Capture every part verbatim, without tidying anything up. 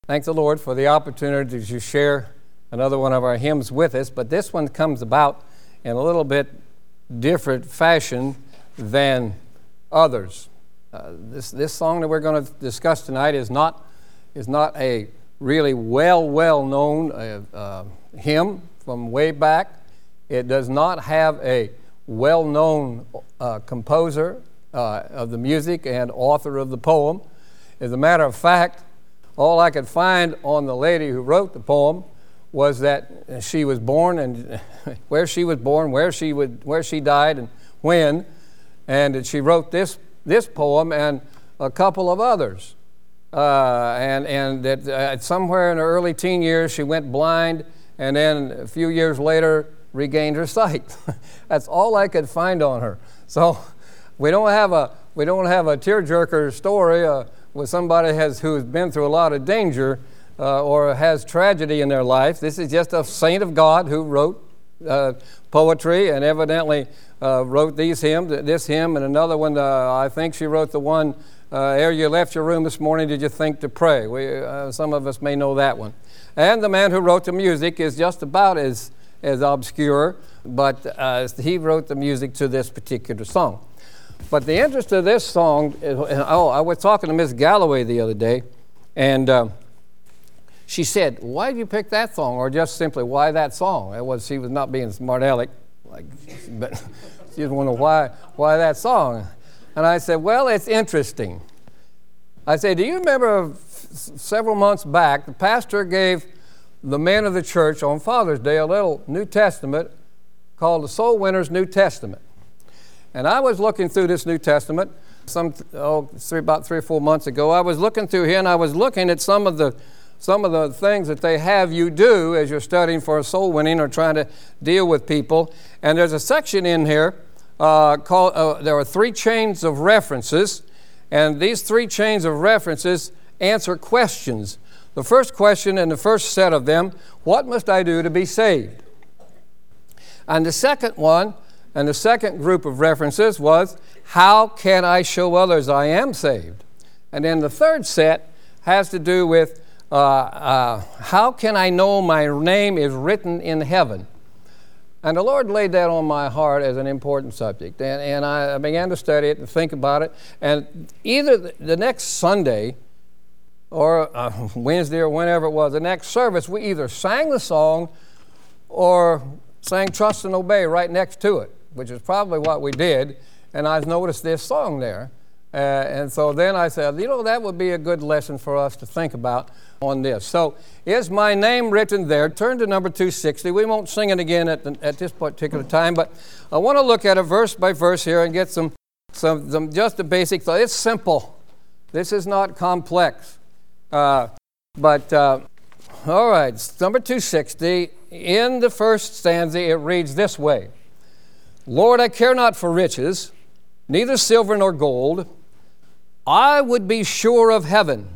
Thank the Lord for the opportunity to share another one of our hymns with us, but this one comes about in a little bit different fashion than others. Uh, this this song that we're going to discuss tonight is not is not a really well well known uh, uh, hymn from way back. It does not have a well known uh, composer uh, of the music and author of the poem. As a matter of fact, all I could find on the lady who wrote the poem was that she was born and where she was born, where she would, where she died, and when, and that she wrote this this poem and a couple of others, uh, and and that uh, somewhere in her early teen years she went blind, and then a few years later regained her sight. That's all I could find on her. So we don't have a we don't have a tearjerker story. Uh, with somebody has who's been through a lot of danger uh, or has tragedy in their life. This is just a saint of God who wrote uh, poetry and evidently uh, wrote these hymns, this hymn and another one. Uh, I think she wrote the one, uh, ere you left your room this morning, did you think to pray? We, uh, some of us may know that one. And the man who wrote the music is just about as, as obscure, but uh, he wrote the music to this particular song. But the interest of this song, is, oh, I was talking to Miss Galloway the other day, and uh, she said, why did you pick that song, or just simply, why that song? It was, she was not being smart aleck, like, but she just wondered why, why that song? And I said, well, it's interesting. I said, do you remember f- several months back, the pastor gave the men of the church on Father's Day a little New Testament called the Soul Winner's New Testament. And I was looking through this New Testament some oh, three, about three or four months ago. I was looking through here, and I was looking at some of the some of the things that they have you do as you're studying for soul winning or trying to deal with people. And there's a section in here uh, called. Uh, there are three chains of references, and these three chains of references answer questions. The first question in the first set of them: what must I do to be saved? And the second one. And the second group of references was, how can I show others I am saved? And then the third set has to do with, uh, uh, how can I know my name is written in heaven? And the Lord laid that on my heart as an important subject. And, and I began to study it and think about it. And either the next Sunday or uh, Wednesday or whenever it was, the next service, we either sang the song or sang Trust and Obey right next to it, which is probably what we did, and I noticed this song there. Uh, and so then I said, you know, that would be a good lesson for us to think about on this. So, is my name written there? Turn to number two sixty. We won't sing it again at, the, at this particular time, but I want to look at it verse by verse here and get some, some, some just the basic thought. It's simple. This is not complex. Uh, but, uh, all right, number two sixty. In the first stanza, it reads this way. Lord, I care not for riches, neither silver nor gold. I would be sure of heaven.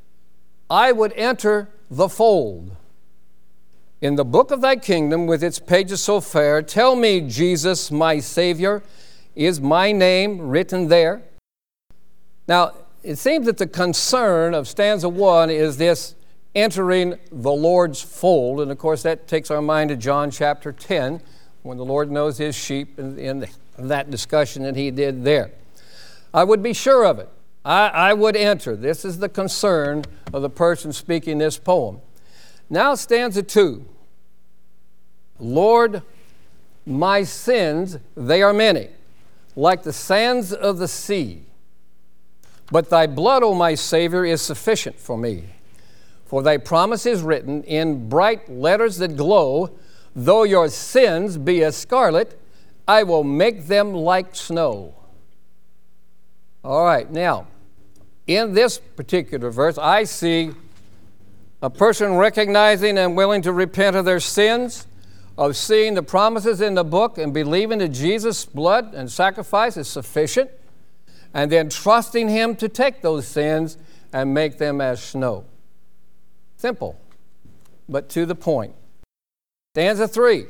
I would enter the fold. In the book of thy kingdom, with its pages so fair, tell me, Jesus, my Savior, is my name written there? Now, it seems that the concern of stanza one is this entering the Lord's fold. And of course, that takes our mind to John chapter ten, when the Lord knows his sheep, in, in that discussion that he did there. I would be sure of it. I, I would enter. This is the concern of the person speaking this poem. Now stanza two. Lord, my sins, they are many, like the sands of the sea. But thy blood, O my Savior, is sufficient for me. For thy promise is written in bright letters that glow, though your sins be as scarlet, I will make them like snow. All right, now, in this particular verse, I see a person recognizing and willing to repent of their sins, of seeing the promises in the book and believing that Jesus' blood and sacrifice is sufficient, and then trusting him to take those sins and make them as snow. Simple, but to the point. Stanza three.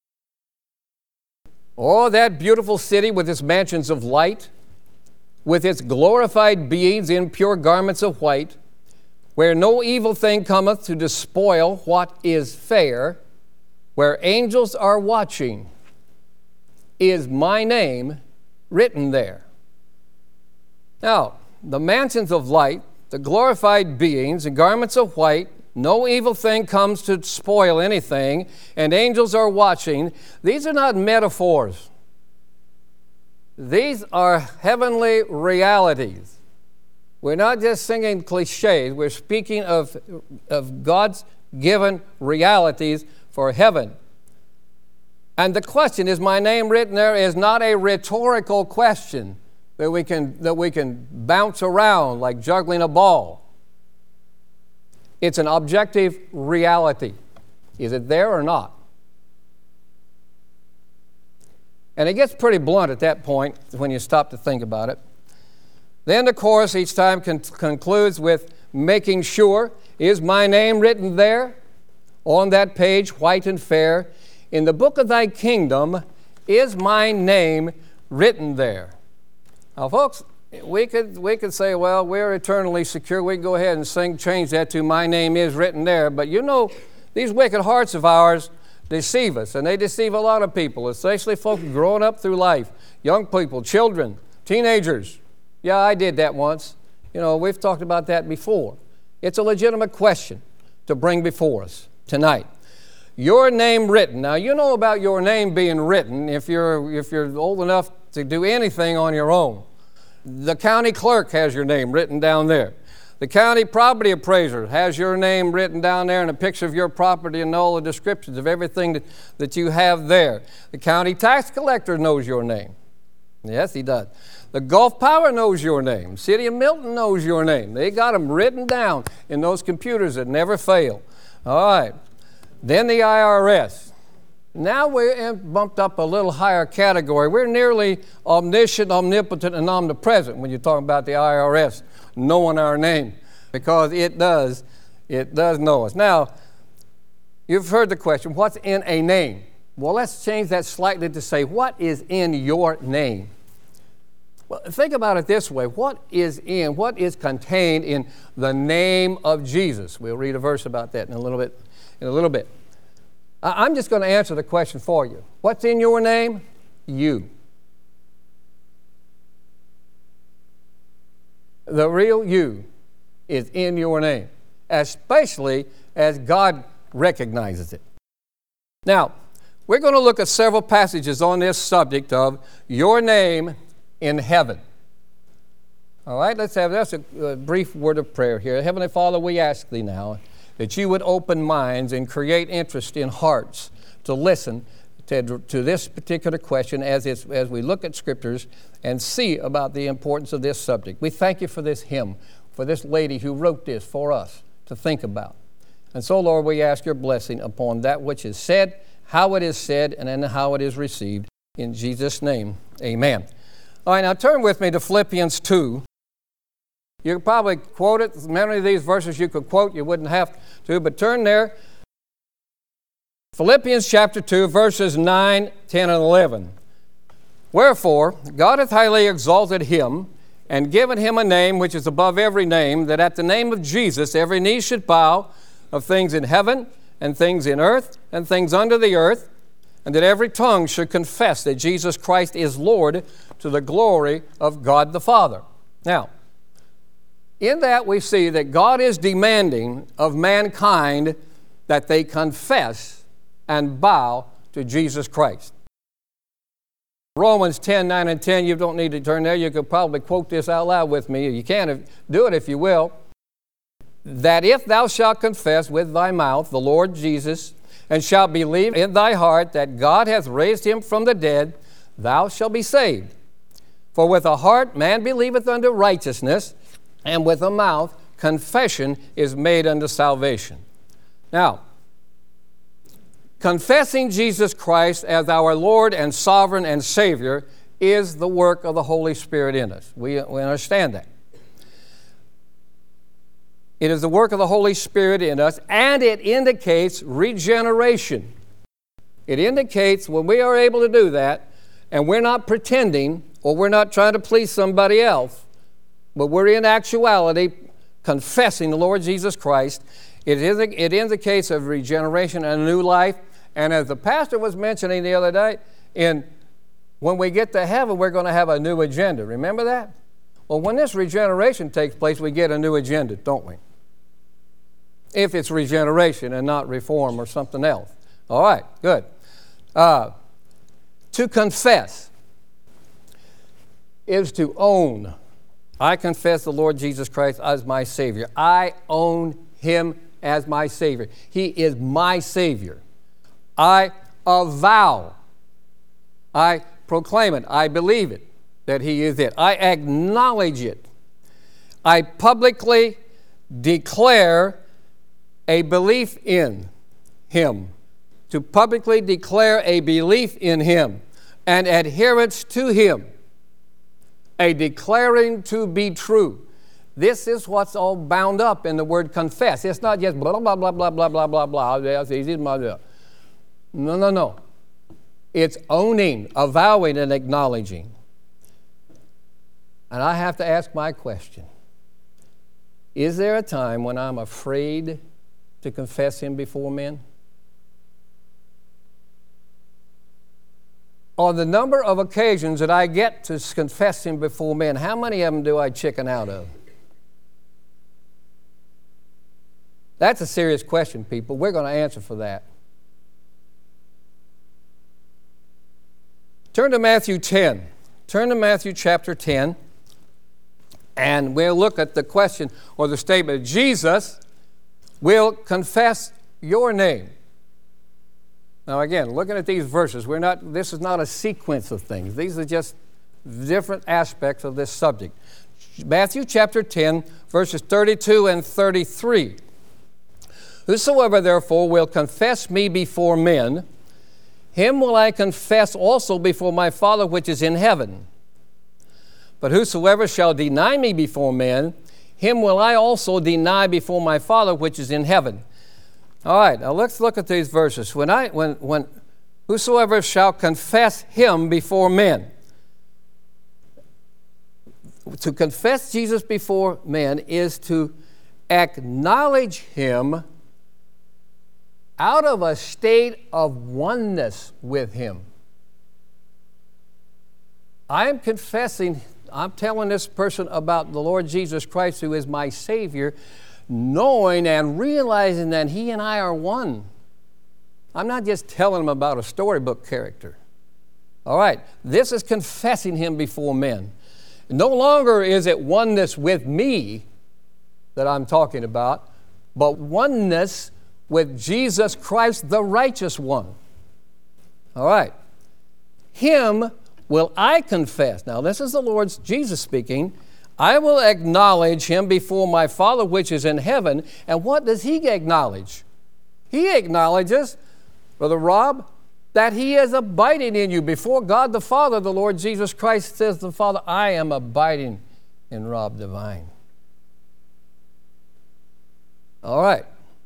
Oh, that beautiful city with its mansions of light, with its glorified beings in pure garments of white, where no evil thing cometh to despoil what is fair, where angels are watching, is my name written there. Now, the mansions of light, the glorified beings, the garments of white, no evil thing comes to spoil anything, and angels are watching. These are not metaphors. These are heavenly realities. We're not just singing cliches. We're speaking of, of God's given realities for heaven. And the question, is my name written there, is not a rhetorical question that we can, that we can bounce around like juggling a ball. It's an objective reality. Is it there or not? And it gets pretty blunt at that point when you stop to think about it. Then the chorus each time con- concludes with making sure, is my name written there on that page, white and fair? In the book of thy kingdom, is my name written there? Now, folks, we could we could say, well, we're eternally secure. We can go ahead and sing, change that to my name is written there. But you know, these wicked hearts of ours deceive us, and they deceive a lot of people, especially folks growing up through life, young people, children, teenagers. Yeah, I did that once. You know, we've talked about that before. It's a legitimate question to bring before us tonight. Your name written. Now, you know about your name being written if you're if you're old enough to do anything on your own. The county clerk has your name written down there. The county property appraiser has your name written down there and a picture of your property and all the descriptions of everything that, that you have there. The county tax collector knows your name. Yes, he does. The Gulf Power knows your name. City of Milton knows your name. They got them written down in those computers that never fail. All right. Then the I R S. Now we're bumped up a little higher category. We're nearly omniscient, omnipotent, and omnipresent when you're talking about the I R S knowing our name, because it does, it does know us. Now, you've heard the question, what's in a name? Well, let's change that slightly to say, what is in your name? Well, think about it this way. What is in, what is contained in the name of Jesus? We'll read a verse about that in a little bit. In a little bit. I'm just going to answer the question for you. What's in your name? You. The real you is in your name, especially as God recognizes it. Now, we're going to look at several passages on this subject of your name in heaven. All right, let's have that's a, a brief word of prayer here. Heavenly Father, we ask Thee now that You would open minds and create interest in hearts to listen to, to this particular question as, it's, as we look at Scriptures and see about the importance of this subject. We thank You for this hymn, for this lady who wrote this for us to think about. And so, Lord, we ask Your blessing upon that which is said, how it is said, and then how it is received. In Jesus' name, amen. All right, now turn with me to Philippians two. You could probably quote it. Many of these verses you could quote. You wouldn't have to, but turn there. Philippians chapter two, verses nine, ten, and eleven. Wherefore, God hath highly exalted Him, and given Him a name which is above every name, that at the name of Jesus every knee should bow, of things in heaven, and things in earth, and things under the earth, and that every tongue should confess that Jesus Christ is Lord, to the glory of God the Father. Now, in that we see that God is demanding of mankind that they confess and bow to Jesus Christ. Romans ten, nine, and ten, you don't need to turn there. You could probably quote this out loud with me. You can do it if you will. That if thou shalt confess with thy mouth the Lord Jesus, and shalt believe in thy heart that God hath raised Him from the dead, thou shalt be saved. For with a heart man believeth unto righteousness, and with a mouth confession is made unto salvation. Now, confessing Jesus Christ as our Lord and Sovereign and Savior is the work of the Holy Spirit in us. We, we understand that. It is the work of the Holy Spirit in us, and it indicates regeneration. It indicates when we are able to do that, and we're not pretending, or we're not trying to please somebody else, but we're in actuality confessing the Lord Jesus Christ. It, is, it indicates of regeneration and a new life. And as the pastor was mentioning the other day, in when we get to heaven, we're going to have a new agenda. Remember that? Well, when this regeneration takes place, we get a new agenda, don't we? If it's regeneration and not reform or something else. All right, good. Uh, to confess is to own. I confess the Lord Jesus Christ as my Savior. I own Him as my Savior. He is my Savior. I avow. I proclaim it. I believe it, that He is it. I acknowledge it. I publicly declare a belief in Him. To publicly declare a belief in Him, an adherence to Him, a declaring to be true. This is what's all bound up in the word confess. It's not just blah, blah, blah, blah, blah, blah, blah, blah. That's easy. No, no, no. It's owning, avowing, and acknowledging. And I have to ask my question. Is there a time when I'm afraid to confess Him before men? On the number of occasions that I get to confess Him before men, how many of them do I chicken out of? That's a serious question, people. We're going to answer for that. Turn to Matthew ten. Turn to Matthew chapter ten, and we'll look at the question or the statement, Jesus will confess your name. Now again, looking at these verses, we're not, this is not a sequence of things. These are just different aspects of this subject. Matthew chapter ten, verses thirty-two and thirty-three. Whosoever therefore will confess me before men, him will I confess also before my Father which is in heaven. But whosoever shall deny me before men, him will I also deny before my Father which is in heaven. All right, now let's look at these verses. When I, when, when, whosoever shall confess Him before men. To confess Jesus before men is to acknowledge Him out of a state of oneness with Him. I'm confessing, I'm telling this person about the Lord Jesus Christ who is my Savior, knowing and realizing that He and I are one. I'm not just telling Him about a storybook character. All right, this is confessing Him before men. No longer is it oneness with me that I'm talking about, but oneness with Jesus Christ, the righteous one. All right. Him will I confess. Now, this is the Lord Jesus speaking. I will acknowledge Him before my Father which is in heaven. And what does He acknowledge? He acknowledges, Brother Rob, that He is abiding in you. Before God the Father, the Lord Jesus Christ says to the Father, I am abiding in Rob Devine. All right.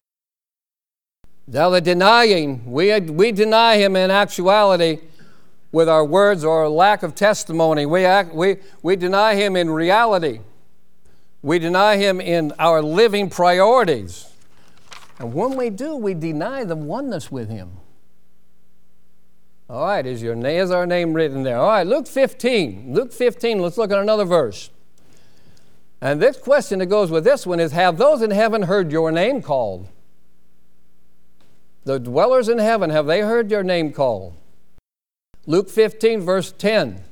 Now the denying, we, we deny Him in actuality with our words or lack of testimony. We, act, we, we deny Him in reality. We deny Him in our living priorities. And when we do, we deny the oneness with Him. All right, is, your, is our name written there? All right, Luke fifteen. Luke fifteen, let's look at another verse. And this question that goes with this one is, have those in heaven heard your name called? The dwellers in heaven, have they heard your name called? Luke fifteen, verse ten.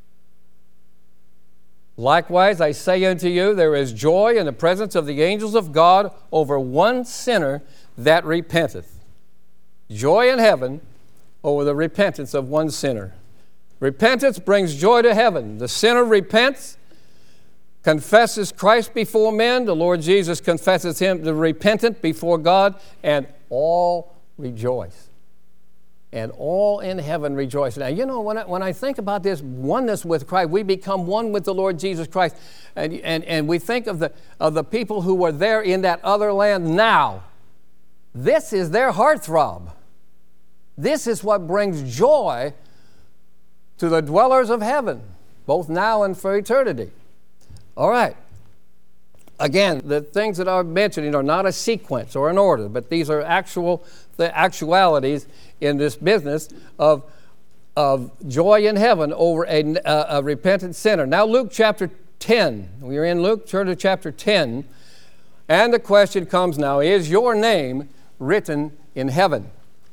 Likewise, I say unto you, there is joy in the presence of the angels of God over one sinner that repenteth. Joy in heaven over the repentance of one sinner. Repentance brings joy to heaven. The sinner repents, confesses Christ before men. The Lord Jesus confesses him, the repentant, before God, and all rejoice. And all in heaven rejoice. Now, you know, when I, when I think about this oneness with Christ, we become one with the Lord Jesus Christ. And, and, and we think of the, of the people who were there in that other land now. This is their heartthrob. This is what brings joy to the dwellers of heaven, both now and for eternity. All right. Again, the things that I'm mentioning are not a sequence or an order, but these are actual the actualities in this business of, of joy in heaven over a, a, a repentant sinner. Now, Luke chapter ten. We're in Luke, turn to chapter ten. And the question comes now, is your name written in heaven?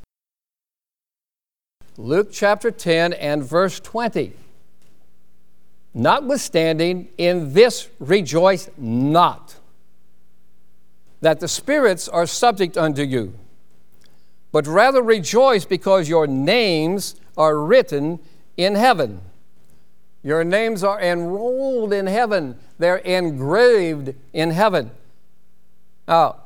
Luke chapter ten and verse twenty. Notwithstanding, in this rejoice not, that the spirits are subject unto you, but rather rejoice because your names are written in heaven. Your names are enrolled in heaven. They're engraved in heaven. Now,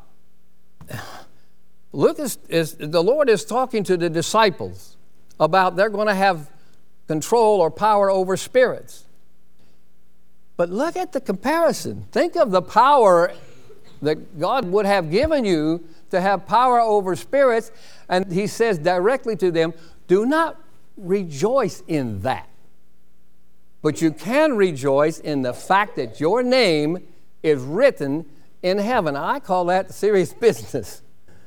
Luke is, is the Lord is talking to the disciples about they're going to have control or power over spirits. But look at the comparison. Think of the power that God would have given you to have power over spirits. And he says directly to them, do not rejoice in that. But you can rejoice in the fact that your name is written in heaven. I call that serious business.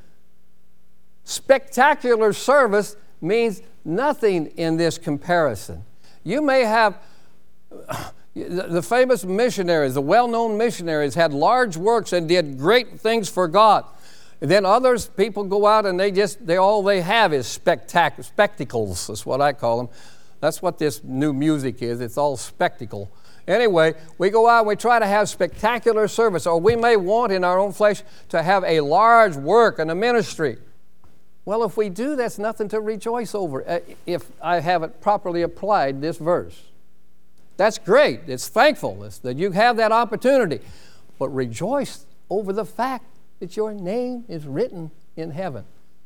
Spectacular service means nothing in this comparison. You may have... The famous missionaries, the well-known missionaries, had large works and did great things for God. And then others, people go out and they just, they all they have is spectac- spectacles, is what I call them. That's what this new music is. It's all spectacle. Anyway, we go out and we try to have spectacular service, or we may want in our own flesh to have a large work and a ministry. Well, if we do, that's nothing to rejoice over, if I haven't properly applied this verse. That's great. It's thankfulness that you have that opportunity. But rejoice over the fact that your name is written in heaven.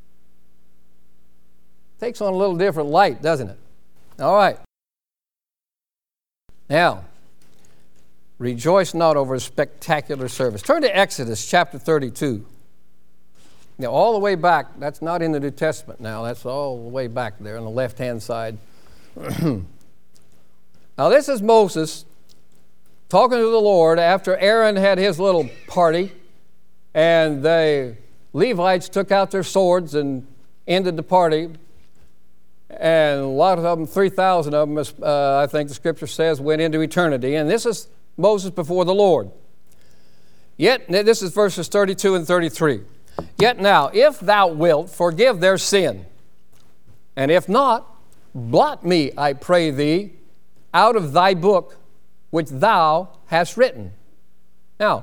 Takes on a little different light, doesn't it? All right. Now, rejoice not over a spectacular service. Turn to Exodus chapter thirty-two. Now, all the way back, that's not in the New Testament now. That's all the way back there on the left-hand side. Now, this is Moses talking to the Lord after Aaron had his little party, and the Levites took out their swords and ended the party. And a lot of them, three thousand of them, uh, I think the Scripture says, went into eternity. And this is Moses before the Lord. Yet, this is verses thirty-two and thirty-three. Yet now, if thou wilt, forgive their sin. And if not, blot me, I pray thee, out of thy book which thou hast written. Now,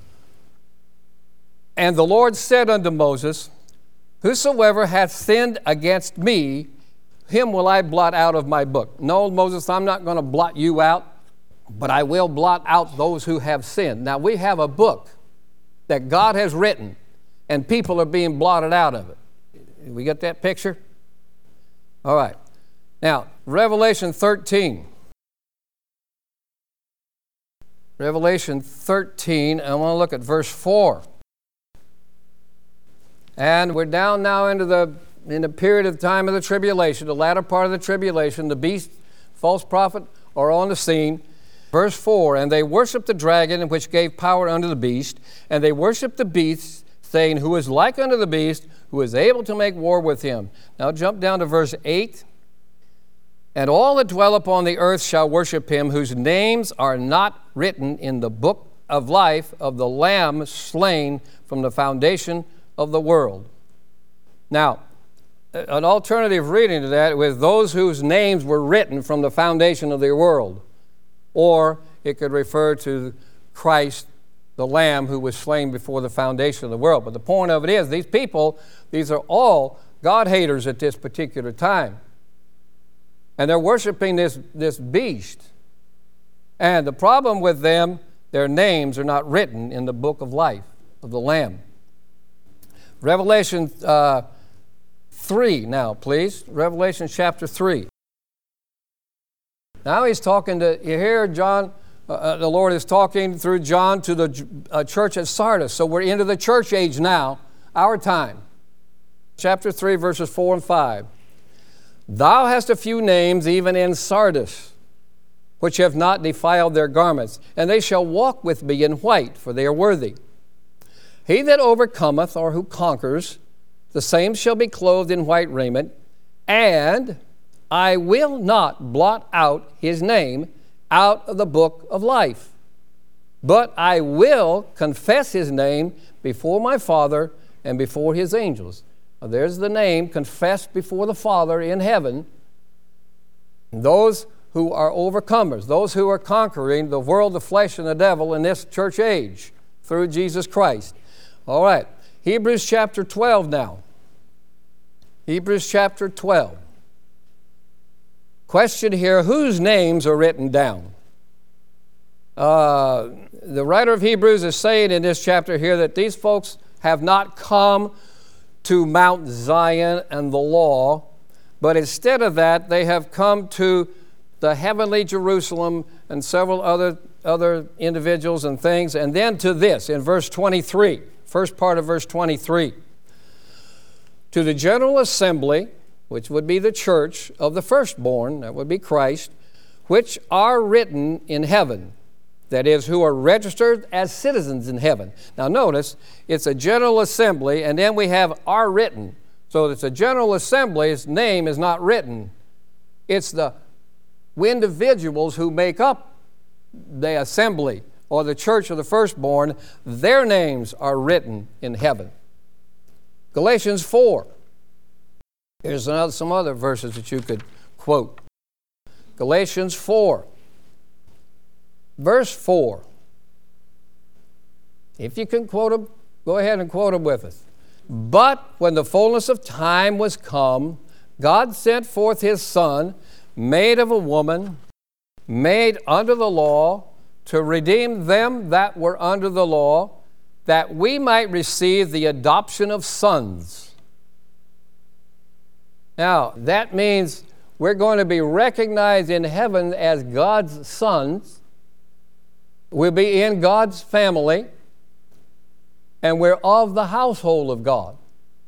and the Lord said unto Moses, whosoever hath sinned against me, him will I blot out of my book. No, Moses, I'm not going to blot you out, but I will blot out those who have sinned. Now, we have a book that God has written, and people are being blotted out of it. We get that picture? All right. Now, Revelation thirteen. Revelation thirteen, I want to look at verse four. And we're down now into the in the period of time of the tribulation, the latter part of the tribulation. The beast, false prophet, are on the scene. Verse four, and they worshiped the dragon, which gave power unto the beast, and they worshiped the beast, saying, who is like unto the beast, who is able to make war with him. Now jump down to verse eight. And all that dwell upon the earth shall worship him, whose names are not written in the book of life of the Lamb slain from the foundation of the world. Now, an alternative reading to that was those whose names were written from the foundation of the world. Or it could refer to Christ, the Lamb who was slain before the foundation of the world. But the point of it is, these people, these are all God-haters at this particular time. And they're worshiping this, this beast. And the problem with them, their names are not written in the book of life of the Lamb. Revelation uh, three now, please. Revelation chapter three. Now he's talking to, you hear John, uh, the Lord is talking through John to the uh, church at Sardis. So we're into the church age now, our time. Chapter three, verses four and five. Thou hast a few names even in Sardis, which have not defiled their garments, and they shall walk with me in white, for they are worthy. He that overcometh, or who conquers, the same shall be clothed in white raiment, and I will not blot out his name out of the book of life, but I will confess his name before my Father and before his angels. Now, there's the name confessed before the Father in heaven. Those who are overcomers, those who are conquering the world, the flesh, and the devil in this church age through Jesus Christ. All right, Hebrews chapter twelve now. Hebrews chapter twelve. Question here, whose names are written down? Uh, the writer of Hebrews is saying in this chapter here that these folks have not come to Mount Zion and the law, but instead of that, they have come to the heavenly Jerusalem and several other, other individuals and things, and then to this in verse twenty-three, first part of verse twenty-three. To the general assembly, which would be the church of the firstborn, that would be Christ, which are written in heaven, that is, who are registered as citizens in heaven. Now notice, it's a general assembly, and then we have are written. So it's a general assembly's name is not written. It's the individuals who make up the assembly or the church of the firstborn, their names are written in heaven. Galatians four. Here's another, some other verses that you could quote. Galatians four. Verse four. If you can quote them, go ahead and quote them with us. But when the fullness of time was come, God sent forth his Son, made of a woman, made under the law, to redeem them that were under the law, that we might receive the adoption of sons. Now, that means we're going to be recognized in heaven as God's sons. We'll be in God's family, and we're of the household of God.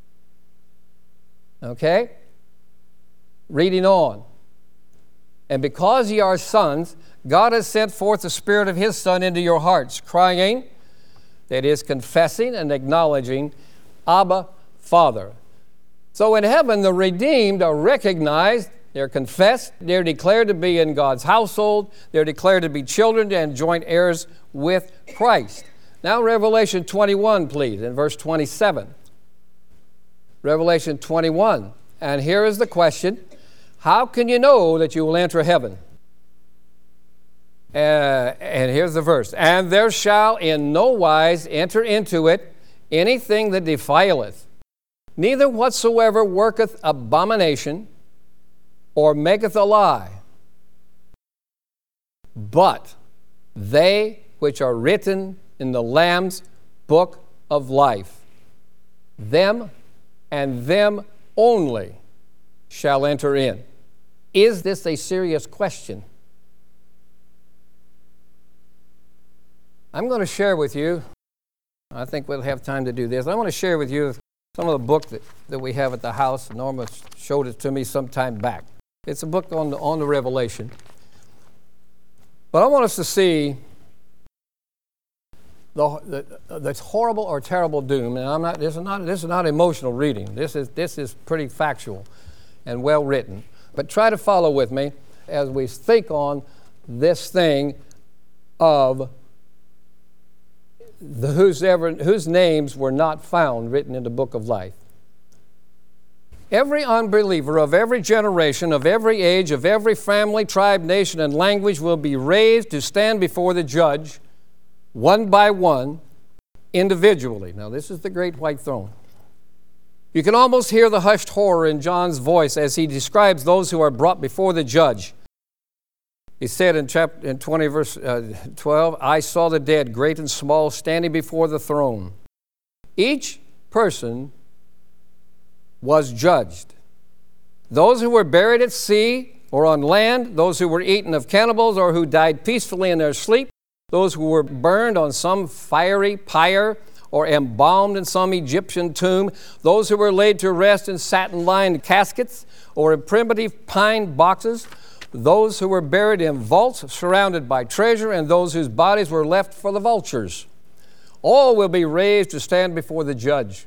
Okay? Reading on. And because ye are sons, God has sent forth the Spirit of his Son into your hearts, crying, that is, confessing and acknowledging, Abba, Father. So in heaven, the redeemed are recognized, they're confessed, they're declared to be in God's household, they're declared to be children and joint heirs with Christ. Now Revelation twenty-one, please, in verse twenty-seven. Revelation twenty-one. And here is the question, how can you know that you will enter heaven? Uh, and here's the verse. And there shall in no wise enter into it anything that defileth, neither whatsoever worketh abomination, or maketh a lie, but they which are written in the Lamb's book of life, them and them only shall enter in. Is this a serious question? I'm going to share with you, I think we'll have time to do this. I want to share with you some of the book that, that we have at the house. Norma showed it to me some time back. It's a book on the, on the Revelation. But I want us to see the, the, the horrible or terrible doom. And I'm not, this is not, this is not emotional reading. This is, this is pretty factual and well written. But try to follow with me as we think on this thing of the whose, ever, whose names were not found written in the book of life. Every unbeliever of every generation, of every age, of every family, tribe, nation, and language will be raised to stand before the judge, one by one, individually. Now, this is the great white throne. You can almost hear the hushed horror in John's voice as he describes those who are brought before the judge. He said in chapter in twenty, verse uh, twelve, I saw the dead, great and small, standing before the throne. Each person was judged. Those who were buried at sea or on land, those who were eaten of cannibals or who died peacefully in their sleep, those who were burned on some fiery pyre or embalmed in some Egyptian tomb, those who were laid to rest in satin-lined caskets or in primitive pine boxes, those who were buried in vaults surrounded by treasure, and those whose bodies were left for the vultures. All will be raised to stand before the judge.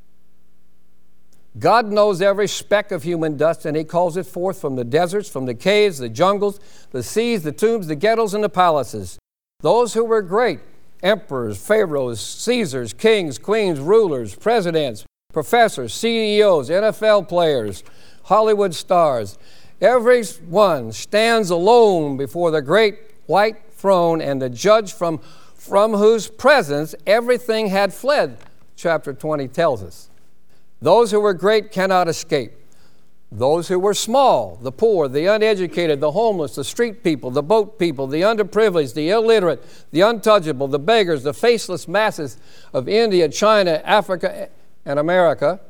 God knows every speck of human dust, and he calls it forth from the deserts, from the caves, the jungles, the seas, the tombs, the ghettos, and the palaces. Those who were great, emperors, pharaohs, Caesars, kings, queens, rulers, presidents, professors, C E Os, N F L players, Hollywood stars. Every one stands alone before the great white throne and the judge from, from whose presence everything had fled, chapter twenty tells us. Those who were great cannot escape. Those who were small, the poor, the uneducated, the homeless, the street people, the boat people, the underprivileged, the illiterate, the untouchable, the beggars, the faceless masses of India, China, Africa, and America,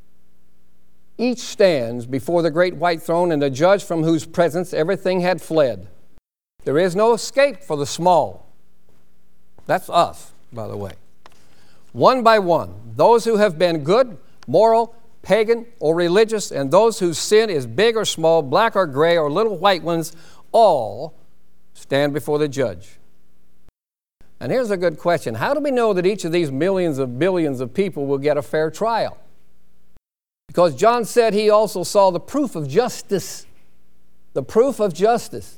each stands before the great white throne and the judge from whose presence everything had fled. There is no escape for the small. That's us, by the way. One by one, those who have been good, moral, pagan, or religious, and those whose sin is big or small, black or gray, or little white ones, all stand before the judge. And here's a good question. How do we know that each of these millions of billions of people will get a fair trial? Because John said he also saw the proof of justice. The proof of justice.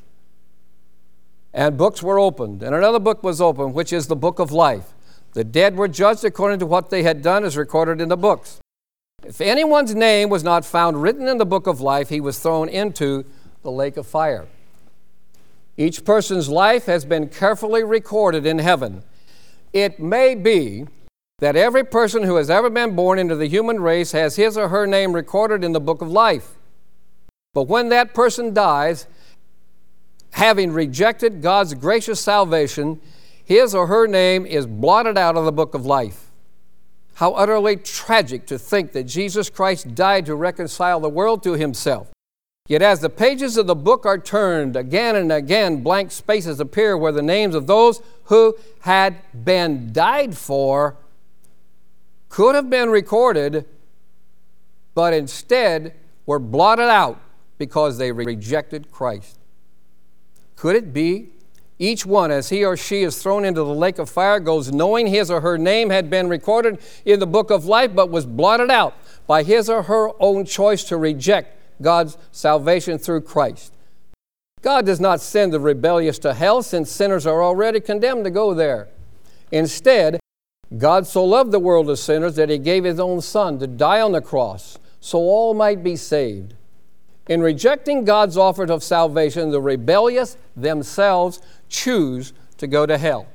And books were opened, and another book was opened, which is the book of life. The dead were judged according to what they had done as recorded in the books. If anyone's name was not found written in the book of life, he was thrown into the lake of fire. Each person's life has been carefully recorded in heaven. It may be that every person who has ever been born into the human race has his or her name recorded in the book of life. But when that person dies, having rejected God's gracious salvation, his or her name is blotted out of the book of life. How utterly tragic to think that Jesus Christ died to reconcile the world to himself. Yet as the pages of the book are turned, again and again blank spaces appear where the names of those who had been died for could have been recorded, but instead were blotted out because they rejected Christ. Could it be each one, as he or she is thrown into the lake of fire, goes knowing his or her name had been recorded in the book of life, but was blotted out by his or her own choice to reject God's salvation through Christ? God does not send the rebellious to hell, since sinners are already condemned to go there. Instead, God so loved the world of sinners that he gave his own Son to die on the cross so all might be saved. In rejecting God's offer of salvation, the rebellious themselves choose to go to hell.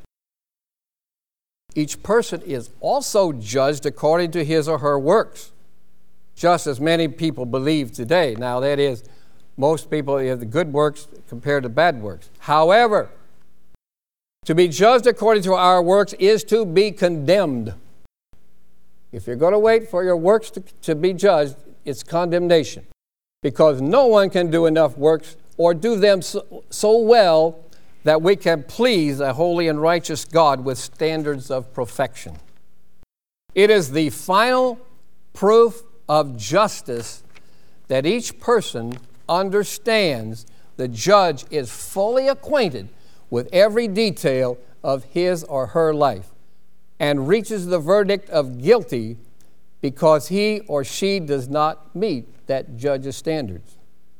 Each person is also judged according to his or her works, just as many people believe today. Now, that is, most people have the good works compared to bad works. However, to be judged according to our works is to be condemned. If you're going to wait for your works to, to be judged, it's condemnation. Because no one can do enough works or do them so, so well that we can please a holy and righteous God with standards of perfection. It is the final proof of justice that each person understands the judge is fully acquainted with every detail of his or her life and reaches the verdict of guilty because he or she does not meet that judge's standards.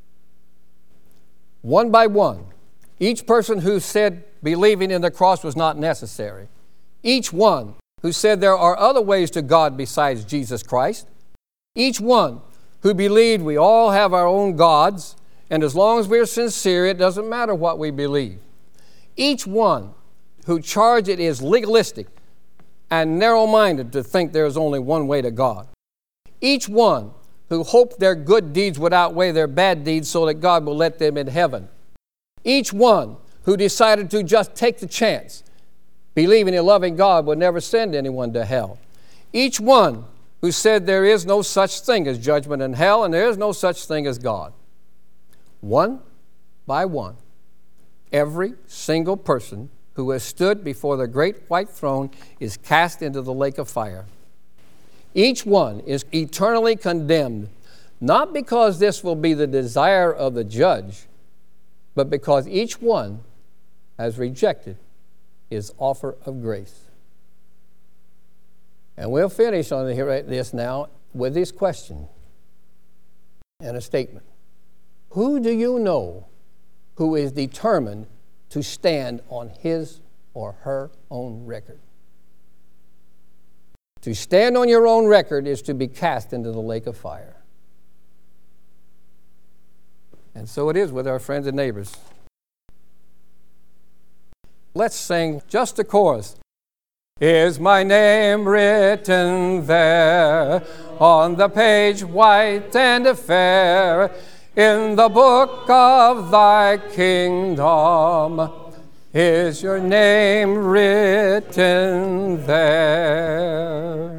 One by one, each person who said believing in the cross was not necessary, each one who said there are other ways to God besides Jesus Christ, each one who believed we all have our own gods, and as long as we're sincere, it doesn't matter what we believe. Each one who charged it is legalistic and narrow-minded to think there is only one way to God. Each one who hoped their good deeds would outweigh their bad deeds so that God will let them in heaven. Each one who decided to just take the chance, believing a loving God would never send anyone to hell. Each one who said there is no such thing as judgment in hell and there is no such thing as God. One by one, every single person who has stood before the great white throne is cast into the lake of fire. Each one is eternally condemned, not because this will be the desire of the judge, but because each one has rejected his offer of grace. And we'll finish on this now with this question and a statement. Who do you know who is determined to stand on his or her own record? To stand on your own record is to be cast into the lake of fire. And so it is with our friends and neighbors. Let's sing just a chorus. Is my name written there on the page white and fair in the book of thy kingdom? Is your name written there?